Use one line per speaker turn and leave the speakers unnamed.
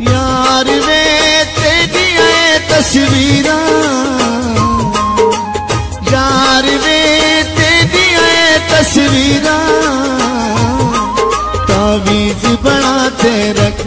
यार वे तेरिया तस्वीरां, यार वे तेरिया तस्वीरां तावीज बना ते रख